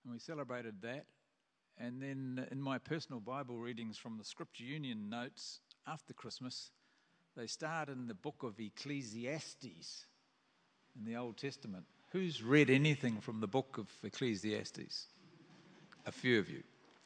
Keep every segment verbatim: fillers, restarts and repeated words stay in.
and we celebrated that. And then in my personal Bible readings from the Scripture Union notes after Christmas, they start in the book of Ecclesiastes in the Old Testament. Who's read anything from the book of Ecclesiastes? A few of you.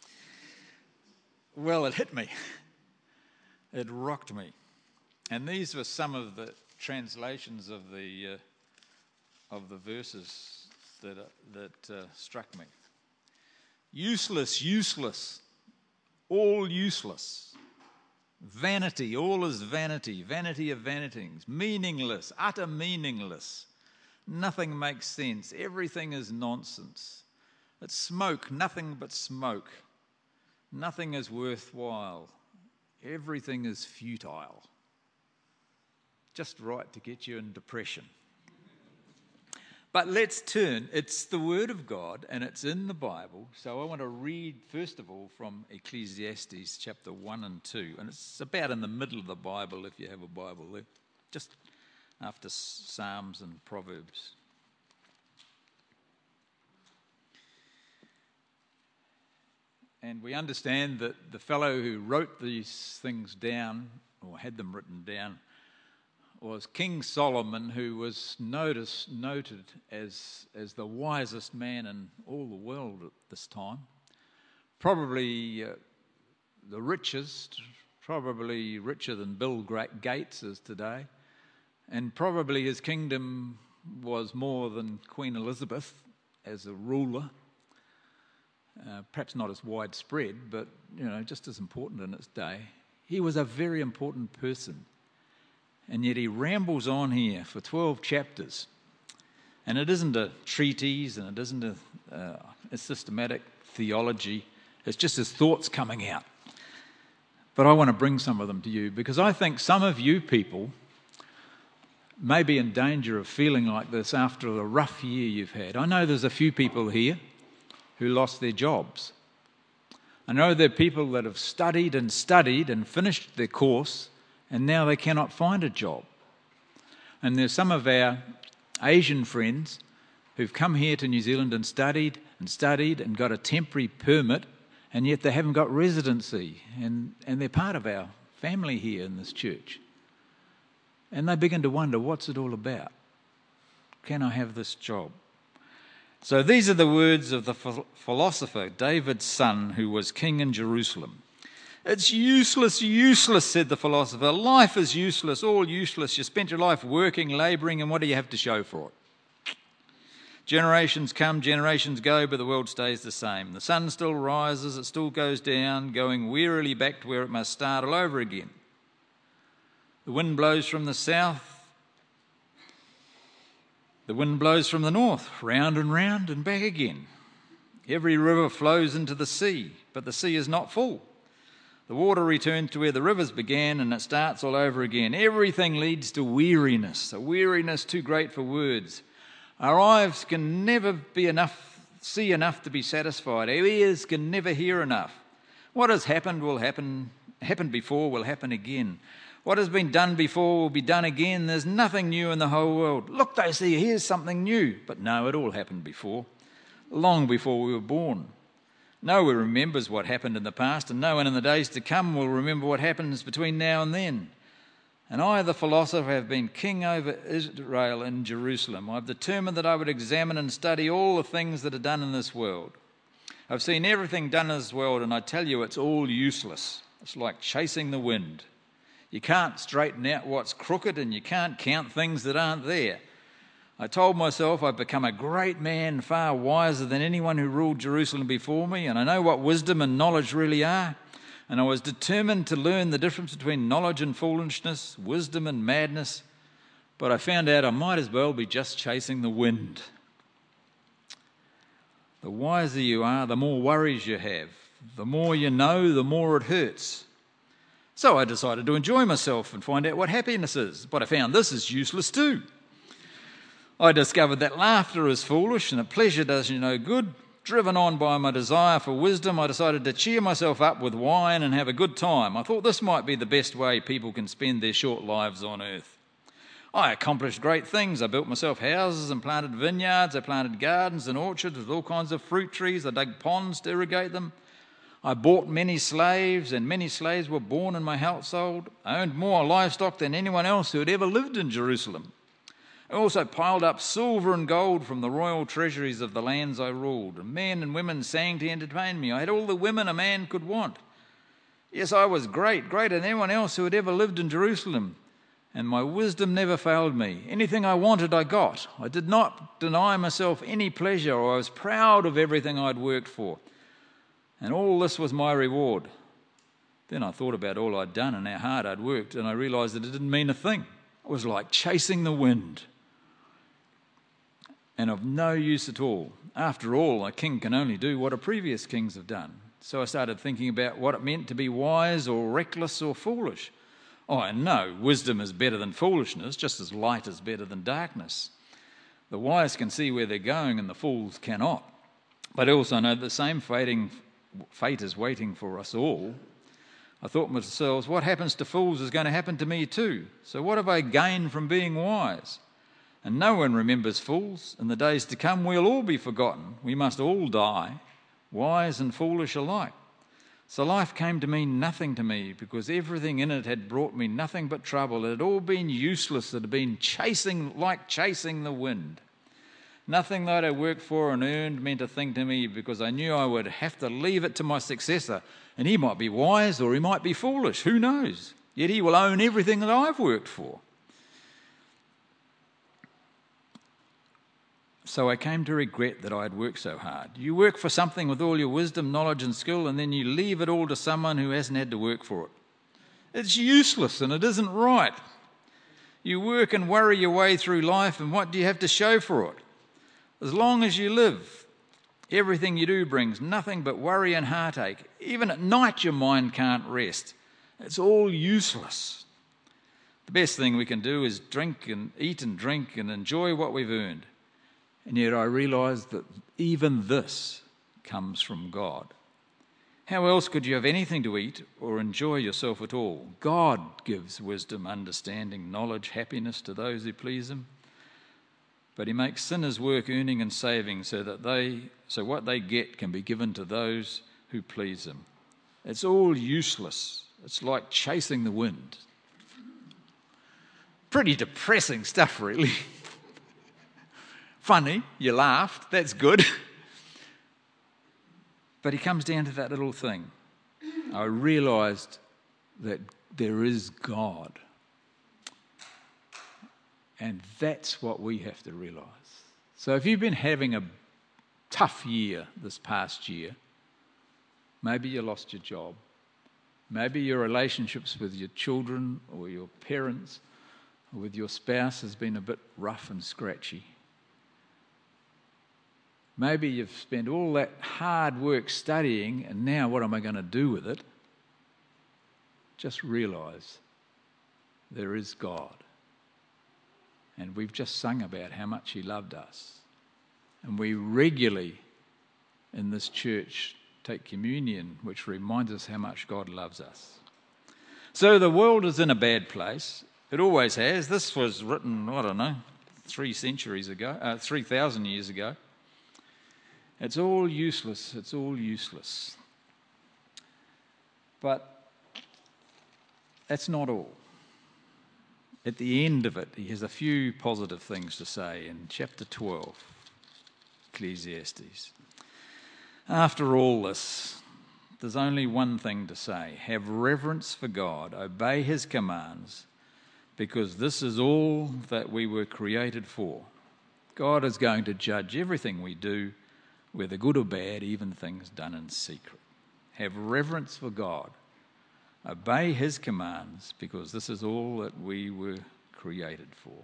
Well, it hit me. It rocked me. And these were some of the translations of the uh, of the verses that uh, that uh, struck me. Useless, useless, all useless. Vanity, all is vanity, vanity of vanitings. Meaningless, utter meaningless. Nothing makes sense. Everything is nonsense. It's smoke, nothing but smoke. Nothing is worthwhile. Everything is futile. Just right to get you in depression. But let's turn. It's the Word of God and it's in the Bible. So I want to read, first of all, from Ecclesiastes chapter one and two. And it's about in the middle of the Bible if you have a Bible there. Just after Psalms and Proverbs. And we understand that the fellow who wrote these things down, or had them written down, was King Solomon, who was noticed, noted as, as the wisest man in all the world at this time. Probably uh, the richest, probably richer than Bill Gates is today. And probably his kingdom was more than Queen Elizabeth as a ruler. Uh, perhaps not as widespread, but you know, just as important in its day. He was a very important person. And yet he rambles on here for twelve chapters. And it isn't a treatise and it isn't a, uh, a systematic theology. It's just his thoughts coming out. But I want to bring some of them to you because I think some of you people may be in danger of feeling like this after the rough year you've had. I know there's a few people here who lost their jobs. I know there are people that have studied and studied and finished their course and now they cannot find a job. And there's some of our Asian friends who've come here to New Zealand and studied and studied and got a temporary permit and yet they haven't got residency and, and they're part of our family here in this church. And they begin to wonder, what's it all about? Can I have this job? So these are the words of the philosopher, David's son, who was king in Jerusalem. It's useless, useless, said the philosopher. Life is useless, all useless. You spent your life working, labouring, and what do you have to show for it? Generations come, generations go, but the world stays the same. The sun still rises, it still goes down, going wearily back to where it must start all over again. The wind blows from the south. The wind blows from the north, round and round and back again. Every river flows into the sea, but the sea is not full. The water returns to where the rivers began and it starts all over again. Everything leads to weariness, a weariness too great for words. Our eyes can never be enough, see enough to be satisfied. Our ears can never hear enough. What has happened will happen, happened before will happen again. What has been done before will be done again. There's nothing new in the whole world. Look, they see, here's something new. But no, it all happened before, long before we were born. No one remembers what happened in the past, and no one in the days to come will remember what happens between now and then. And I, the philosopher, have been king over Israel in Jerusalem. I've determined that I would examine and study all the things that are done in this world. I've seen everything done in this world, and I tell you it's all useless. It's like chasing the wind. You can't straighten out what's crooked and you can't count things that aren't there. I told myself I'd become a great man, far wiser than anyone who ruled Jerusalem before me, and I know what wisdom and knowledge really are. And I was determined to learn the difference between knowledge and foolishness, wisdom and madness, but I found out I might as well be just chasing the wind. The wiser you are, the more worries you have. The more you know, the more it hurts. So I decided to enjoy myself and find out what happiness is. But I found this is useless too. I discovered that laughter is foolish and that pleasure does you no good. Driven on by my desire for wisdom, I decided to cheer myself up with wine and have a good time. I thought this might be the best way people can spend their short lives on earth. I accomplished great things. I built myself houses and planted vineyards. I planted gardens and orchards with all kinds of fruit trees. I dug ponds to irrigate them. I bought many slaves, and many slaves were born in my household. I owned more livestock than anyone else who had ever lived in Jerusalem. I also piled up silver and gold from the royal treasuries of the lands I ruled. And men and women sang to entertain me. I had all the women a man could want. Yes, I was great, greater than anyone else who had ever lived in Jerusalem. And my wisdom never failed me. Anything I wanted, I got. I did not deny myself any pleasure, or I was proud of everything I'd worked for. And all this was my reward. Then I thought about all I'd done and how hard I'd worked, and I realised that it didn't mean a thing. It was like chasing the wind, and of no use at all. After all, a king can only do what a previous kings have done. So I started thinking about what it meant to be wise or reckless or foolish. Oh, I know wisdom is better than foolishness, just as light is better than darkness. The wise can see where they're going and the fools cannot. But I also know the same fating, fate is waiting for us all. I thought to myself, what happens to fools is going to happen to me too. So what have I gained from being wise? And no one remembers fools. In the days to come, we'll all be forgotten. We must all die, wise and foolish alike. So life came to mean nothing to me because everything in it had brought me nothing but trouble. It had all been useless. It had been chasing, like chasing the wind. Nothing that I worked for and earned meant a thing to me because I knew I would have to leave it to my successor. And he might be wise or he might be foolish. Who knows? Yet he will own everything that I've worked for. So I came to regret that I had worked so hard. You work for something with all your wisdom, knowledge and skill, and then you leave it all to someone who hasn't had to work for it. It's useless and it isn't right. You work and worry your way through life, and what do you have to show for it? As long as you live, everything you do brings nothing but worry and heartache. Even at night your mind can't rest. It's all useless. The best thing we can do is drink and eat and drink and enjoy what we've earned. And yet I realised that even this comes from God. How else could you have anything to eat or enjoy yourself at all? God gives wisdom, understanding, knowledge, happiness to those who please him. But he makes sinners work earning and saving so that they, so what they get can be given to those who please him. It's all useless. It's like chasing the wind. Pretty depressing stuff, really. Funny, you laughed, that's good. But he comes down to that little thing. I realised that there is God. And that's what we have to realise. So if you've been having a tough year this past year, maybe you lost your job, maybe your relationships with your children or your parents or with your spouse has been a bit rough and scratchy. Maybe you've spent all that hard work studying, and now what am I going to do with it? Just realise there is God. And we've just sung about how much he loved us. And we regularly in this church take communion, which reminds us how much God loves us. So the world is in a bad place. It always has. This was written, I don't know, three centuries ago, uh, three thousand years ago. It's all useless. It's all useless. But that's not all. At the end of it, he has a few positive things to say in chapter twelve, Ecclesiastes. After all this, there's only one thing to say. Have reverence for God, obey his commands, because this is all that we were created for. God is going to judge everything we do, whether good or bad, even things done in secret. Have reverence for God. Obey his commands, because this is all that we were created for.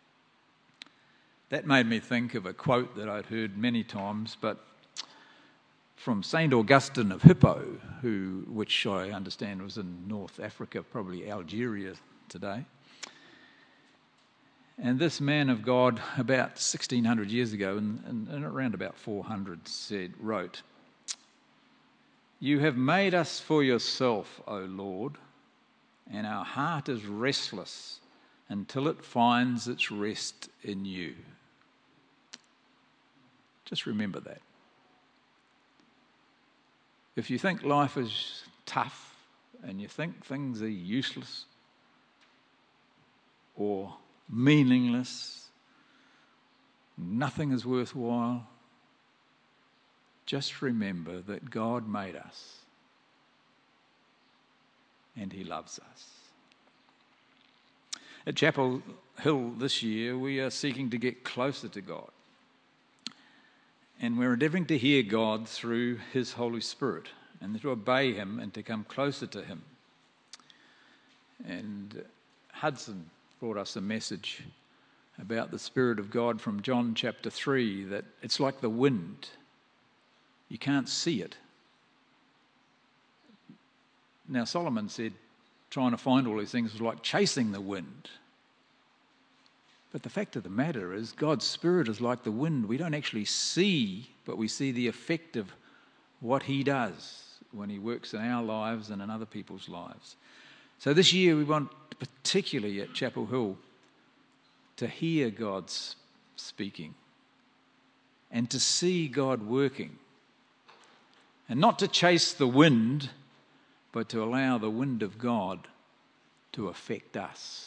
That made me think of a quote that I'd heard many times, but from Saint Augustine of Hippo, who, which I understand was in North Africa, probably Algeria today. And this man of God, about sixteen hundred years ago, and, and, and around about four hundred, said, wrote, "You have made us for yourself, O Lord, and our heart is restless until it finds its rest in you. Just remember that. If you think life is tough and you think things are useless or meaningless, nothing is worthwhile, just remember that God made us and he loves us. At Chapel Hill this year, we are seeking to get closer to God. And we're endeavouring to hear God through his Holy Spirit and to obey him and to come closer to him. And Hudson brought us a message about the Spirit of God from John chapter three, that it's like the wind. You can't see it. Now, Solomon said trying to find all these things was like chasing the wind. But the fact of the matter is, God's Spirit is like the wind. We don't actually see, but we see the effect of what he does when he works in our lives and in other people's lives. So this year we want, particularly at Chapel Hill, to hear God speaking and to see God working. And not to chase the wind, but to allow the wind of God to affect us.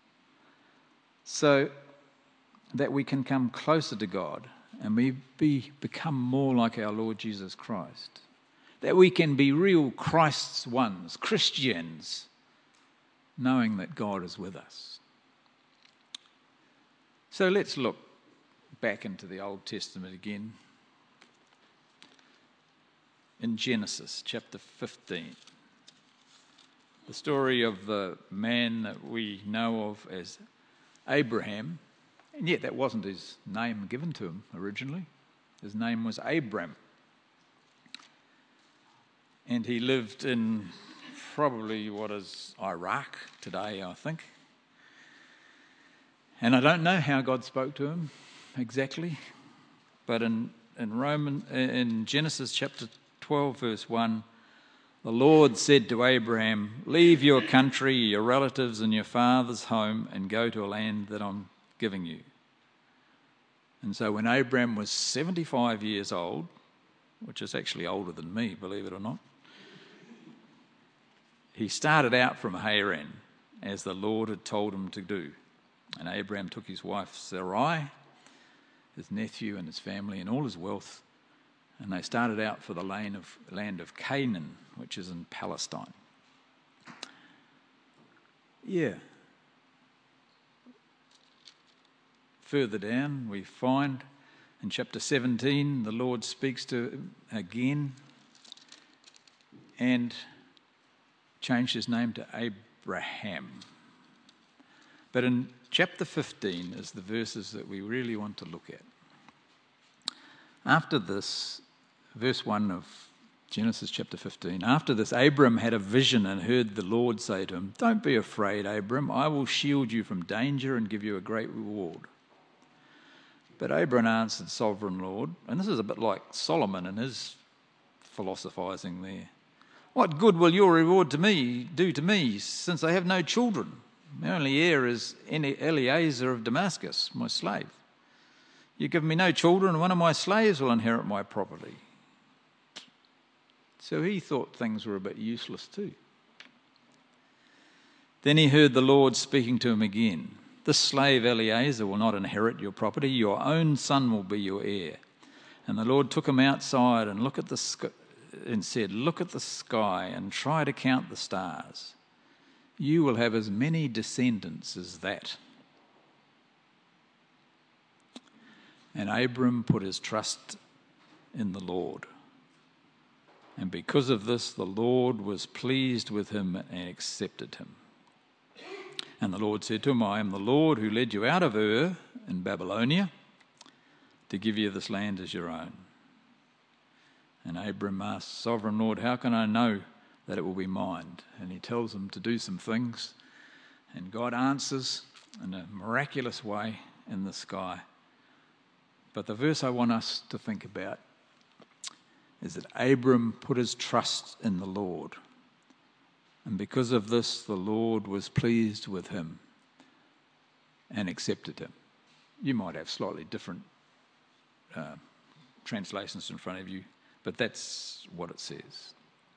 So that we can come closer to God and we be, become more like our Lord Jesus Christ. That we can be real Christ's ones, Christians, knowing that God is with us. So let's look back into the Old Testament again. In Genesis chapter fifteen. The story of the man that we know of as Abraham, and yet that wasn't his name given to him originally. His name was Abram. And he lived in probably what is Iraq today, I think. And I don't know how God spoke to him exactly, but in, in Roman in Genesis chapter twelve, verse one, the Lord said to Abraham, "Leave your country, your relatives, and your father's home, and go to a land that I'm giving you." And so when Abraham was seventy-five years old, which is actually older than me, believe it or not, he started out from Haran, as the Lord had told him to do. And Abraham took his wife Sarai, his nephew and his family, and all his wealth, and they started out for the land of, land of Canaan, which is in Palestine. Yeah. Further down, we find in chapter seventeen, the Lord speaks to him again and changed his name to Abraham. But in chapter fifteen is the verses that we really want to look at. After this, verse one of Genesis chapter fifteen, after this, Abram had a vision and heard the Lord say to him, "Don't be afraid, Abram, I will shield you from danger and give you a great reward." But Abram answered, "Sovereign Lord," and this is a bit like Solomon and his philosophizing there, "what good will your reward to me do to me, since I have no children? My only heir is Eliezer of Damascus, my slave. You give me no children, and one of my slaves will inherit my property." So he thought things were a bit useless too. Then he heard the Lord speaking to him again. "This slave Eliezer will not inherit your property. Your own son will be your heir." And the Lord took him outside and look at the sky, and said, "Look at the sky and try to count the stars. You will have as many descendants as that." And Abram put his trust in the Lord. And because of this, the Lord was pleased with him and accepted him. And the Lord said to him, "I am the Lord who led you out of Ur in Babylonia to give you this land as your own." And Abram asked, "Sovereign Lord, how can I know that it will be mine?" And he tells him to do some things. And God answers in a miraculous way in the sky. But the verse I want us to think about is that Abram put his trust in the Lord. And because of this, the Lord was pleased with him and accepted him. You might have slightly different uh, translations in front of you, but that's what it says.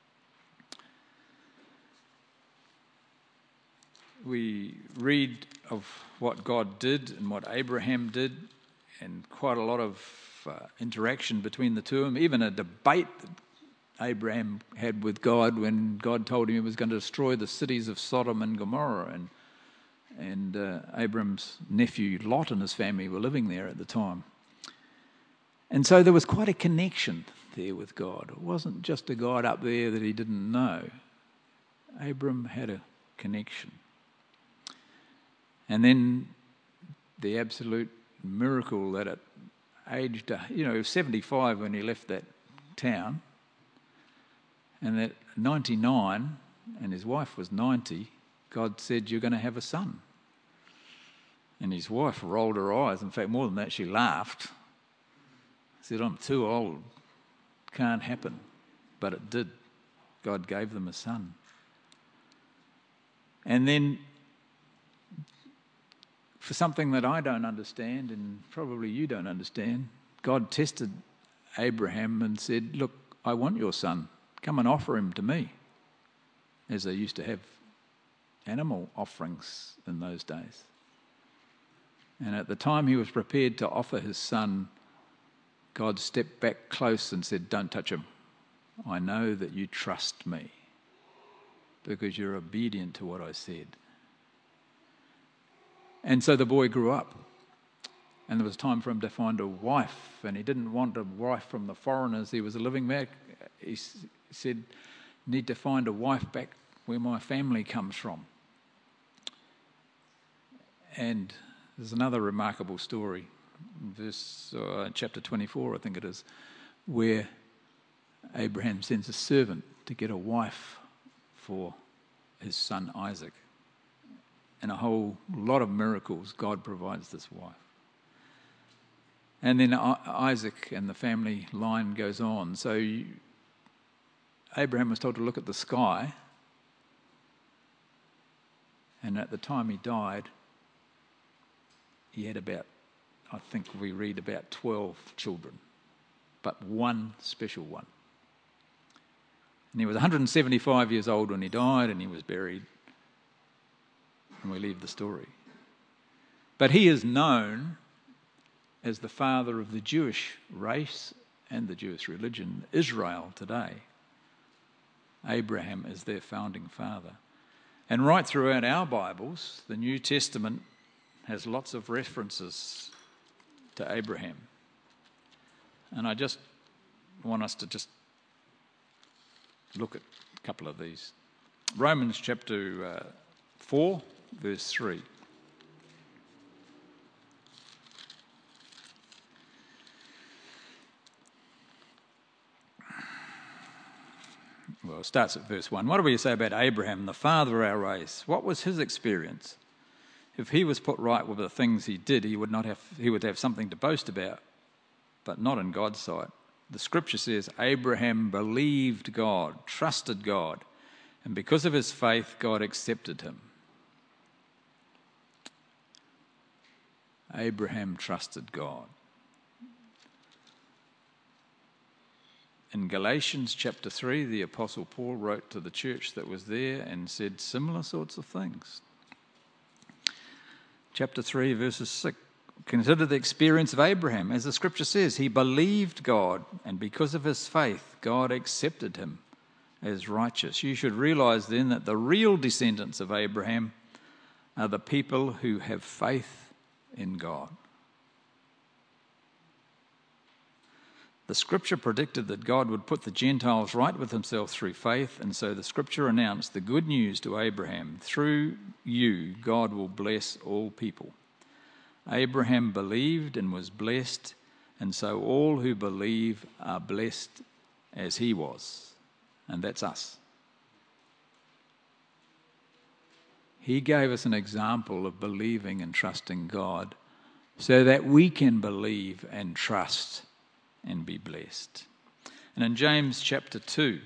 We read of what God did and what Abraham did, and quite a lot of uh, interaction between the two of them, even a debate that Abraham had with God when God told him he was going to destroy the cities of Sodom and Gomorrah, and and uh, Abraham's nephew Lot and his family were living there at the time. And so there was quite a connection there with God. It wasn't just a God up there that he didn't know. Abram had a connection. And then the absolute miracle that at aged, you know, he was seventy-five when he left that town, and at ninety-nine, and his wife was ninety, God said, "You're going to have a son." And his wife rolled her eyes. In fact, more than that, she laughed. Said, "I'm too old. Can't happen." But it did. God gave them a son. And then, for something that I don't understand, and probably you don't understand, God tested Abraham and said, "Look, I want your son. Come and offer him to me," as they used to have animal offerings in those days. And at the time he was prepared to offer his son, God stepped back close and said, "Don't touch him. I know that you trust me because you're obedient to what I said." And so the boy grew up, and there was time for him to find a wife, and he didn't want a wife from the foreigners he was living back. He said, "Need to find a wife back where my family comes from." And there's another remarkable story, verse uh, chapter twenty-four, I think it is, where Abraham sends a servant to get a wife for his son Isaac. And a whole lot of miracles, God provides this wife. And then Isaac and the family line goes on. So you, Abraham was told to look at the sky, and at the time he died, he had about, I think we read about twelve children, but one special one. And he was one hundred seventy-five years old when he died, and he was buried. And we leave the story. But he is known as the father of the Jewish race and the Jewish religion, Israel today. Abraham is their founding father. And right throughout our Bibles, the New Testament has lots of references to Abraham. And I just want us to just look at a couple of these. Romans chapter uh, four, verse three. Well, it starts at verse one. What do we say about Abraham, the father of our race? What was his experience? If he was put right with the things he did, he would not have he would have something to boast about, but not in God's sight. The scripture says Abraham believed God, trusted God, and because of his faith, God accepted him. Abraham trusted God. In Galatians chapter three, the Apostle Paul wrote to the church that was there and said similar sorts of things. Chapter three, verses six. Consider the experience of Abraham. As the scripture says, he believed God, and because of his faith, God accepted him as righteous. You should realize then that the real descendants of Abraham are the people who have faith in God. The scripture predicted that God would put the Gentiles right with himself through faith, and so the scripture announced the good news to Abraham. Through you, God will bless all people. Abraham believed and was blessed, and so all who believe are blessed as he was. And that's us. He gave us an example of believing and trusting God so that we can believe and trust and be blessed. And in James chapter two,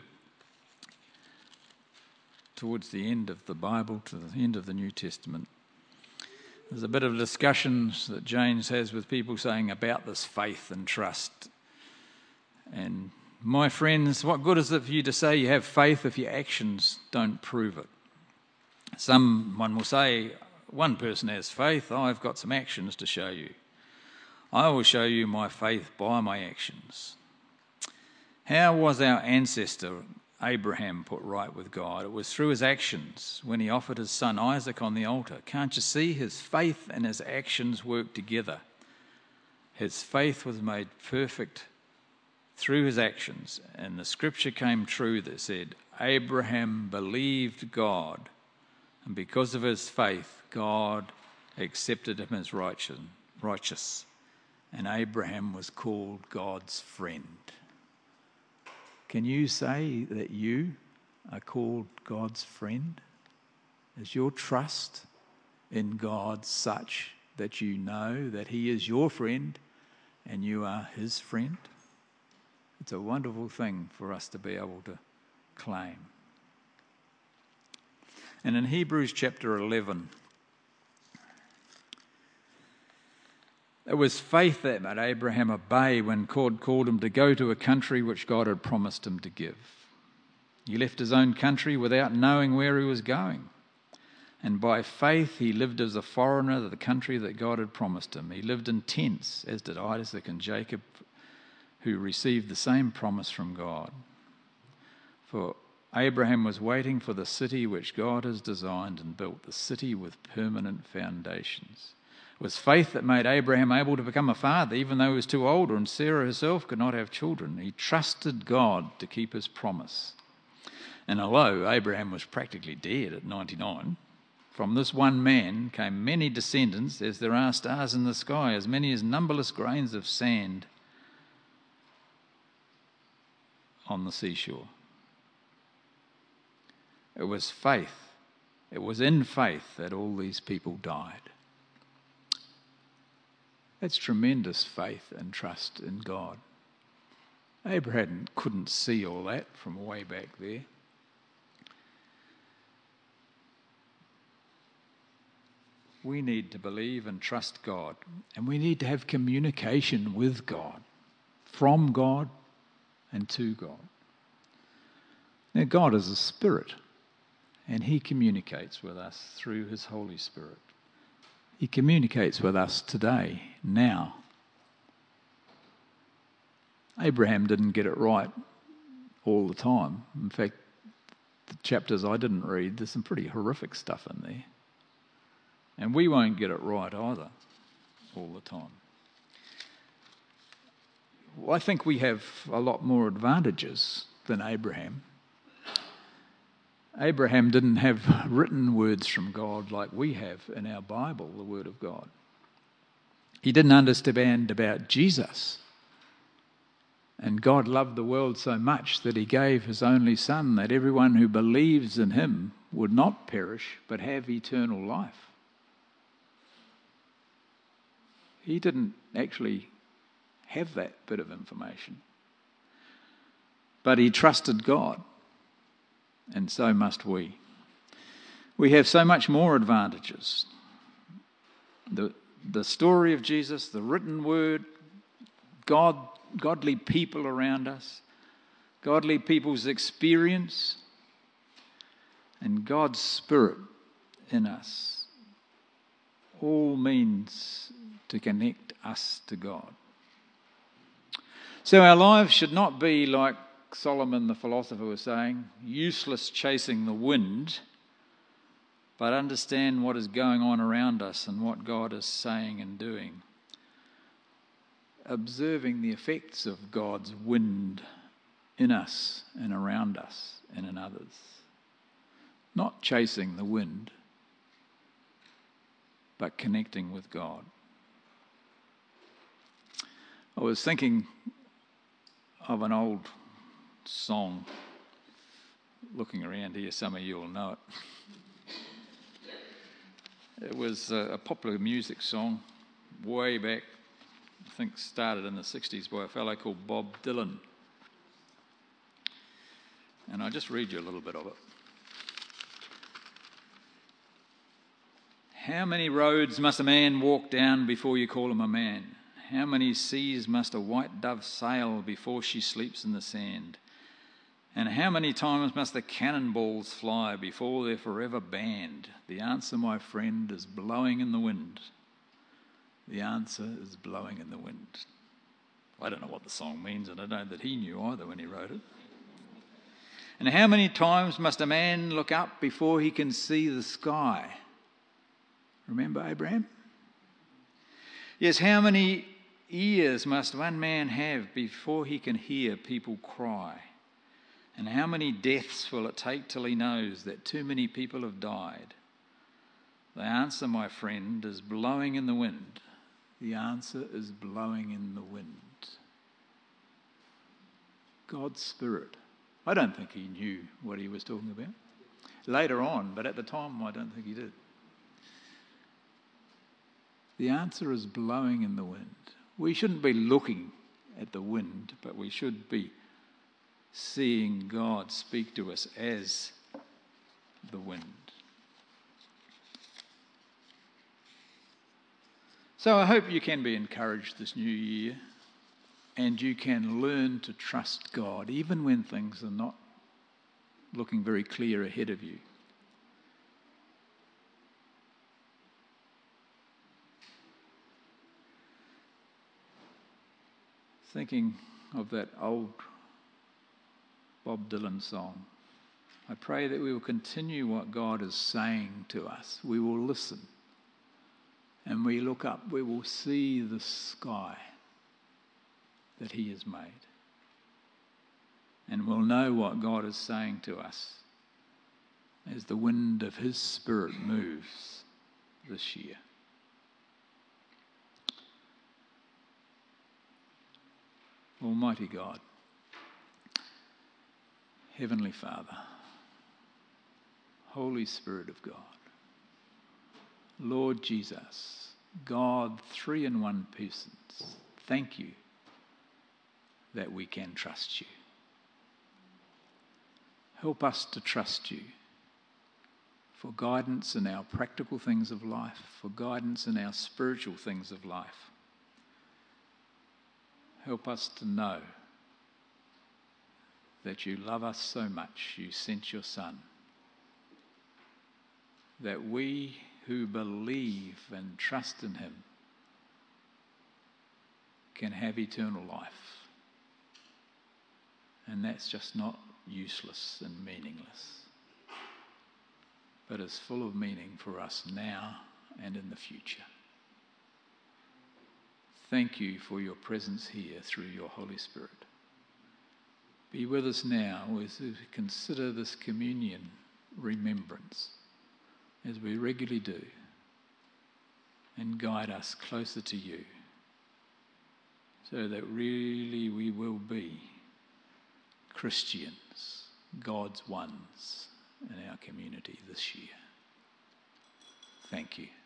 towards the end of the Bible, to the end of the New Testament, There's a bit of discussions that James has with people saying about this faith and trust. And my friends, what good is it for you to say you have faith if your actions don't prove it? Someone will say, one person has faith, I've got some actions to show you. I will show you my faith by my actions. How was our ancestor Abraham put right with God? It was through his actions when he offered his son Isaac on the altar. Can't you see his faith and his actions work together? His faith was made perfect through his actions, and the scripture came true that said, Abraham believed God, and because of his faith, God accepted him as righteous, righteous, and Abraham was called God's friend. Can you say that you are called God's friend? Is your trust in God such that you know that he is your friend and you are his friend? It's a wonderful thing for us to be able to claim. And in Hebrews chapter eleven, it was faith that made Abraham obey when God called him to go to a country which God had promised him to give. He left his own country without knowing where he was going. And by faith he lived as a foreigner to the country that God had promised him. He lived in tents, as did Isaac and Jacob, who received the same promise from God. For Abraham was waiting for the city which God has designed and built, the city with permanent foundations. It was faith that made Abraham able to become a father, even though he was too old, and Sarah herself could not have children. He trusted God to keep his promise. And although Abraham was practically dead at ninety-nine, from this one man came many descendants, as there are stars in the sky, as many as numberless grains of sand on the seashore. It was faith. It was in faith that all these people died. That's tremendous faith and trust in God. Abraham couldn't see all that from way back there. We need to believe and trust God, and we need to have communication with God, from God and to God. Now, God is a spirit, and he communicates with us through his Holy Spirit. He communicates with us today, now. Abraham didn't get it right all the time. In fact, the chapters I didn't read, there's some pretty horrific stuff in there. And we won't get it right either all the time. Well, I think we have a lot more advantages than Abraham. Abraham didn't have written words from God like we have in our Bible, the Word of God. He didn't understand about Jesus. And God loved the world so much that he gave his only Son, that everyone who believes in him would not perish but have eternal life. He didn't actually have that bit of information. But he trusted God. And so must we. We have so much more advantages. The, the story of Jesus, the written word, God, godly people around us, godly people's experience, and God's Spirit in us all means to connect us to God. So our lives should not be like Solomon the philosopher was saying, useless chasing the wind, but understand what is going on around us and what God is saying and doing. Observing the effects of God's wind in us and around us and in others. Not chasing the wind, but connecting with God. I was thinking of an old song. Looking around here, some of you will know it. It was a popular music song way back, I think started in the sixties by a fellow called Bob Dylan. And I'll just read you a little bit of it. How many roads must a man walk down before you call him a man? How many seas must a white dove sail before she sleeps in the sand? And how many times must the cannonballs fly before they're forever banned? The answer, my friend, is blowing in the wind. The answer is blowing in the wind. I don't know what the song means, and I don't know that he knew either when he wrote it. And how many times must a man look up before he can see the sky? Remember Abraham? Yes, how many ears must one man have before he can hear people cry? And how many deaths will it take till he knows that too many people have died? The answer, my friend, is blowing in the wind. The answer is blowing in the wind. God's Spirit. I don't think he knew what he was talking about. Later on, but at the time I don't think he did. The answer is blowing in the wind. We shouldn't be looking at the wind, but we should be seeing God speak to us as the wind. So I hope you can be encouraged this new year and you can learn to trust God even when things are not looking very clear ahead of you. Thinking of that old Bob Dylan song, I pray that we will continue what God is saying to us. We will listen. And we look up, we will see the sky that he has made. And we'll know what God is saying to us as the wind of his Spirit moves this year. Almighty God, Heavenly Father, Holy Spirit of God, Lord Jesus, God, three in one persons, thank you that we can trust you. Help us to trust you for guidance in our practical things of life, for guidance in our spiritual things of life. Help us to know that you love us so much, you sent your Son, that we who believe and trust in him can have eternal life. And that's just not useless and meaningless, but is full of meaning for us now and in the future. Thank you for your presence here through your Holy Spirit. Be with us now as we consider this communion remembrance, as we regularly do, and guide us closer to you, so that really we will be Christians, God's ones in our community this year. Thank you.